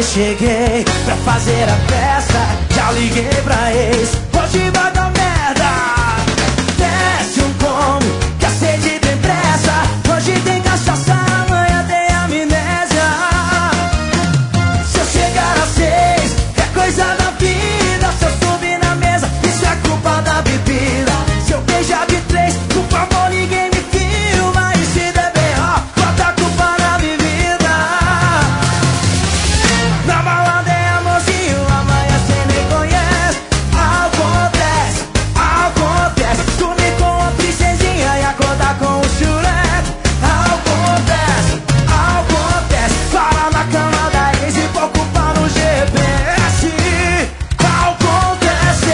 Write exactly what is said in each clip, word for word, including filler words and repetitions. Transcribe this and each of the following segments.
três cheguei pra fazer a festa. Já liguei pra ex, hoje vai dar merda. Desce um come, que a sede tem pressa. Hoje tem cachaça, amanhã tem amnésia. Se eu chegar às seis, é coisa da vida. Se eu subir na mesa, isso é culpa da bebida. Se eu beijar de três, por favor, ninguém me filma. E se der B O, bota a culpa na bebida. Na balada é amorzinho, amanhã cê nem conhece. Acontece, acontece. Dormir com a princesinha e acordar com o chuleque. Acontece, acontece. Para na cama da ex e vou culpar no G P S. Acontece.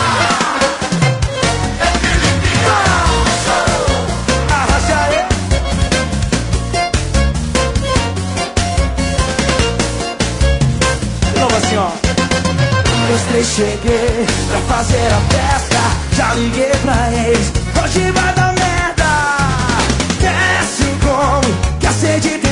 Arrasta aí. De novo assim, ó. Os três cheguei pra fazer a festa. Já liguei pra ex, hoje vai dar merda. Desce como que a sede tem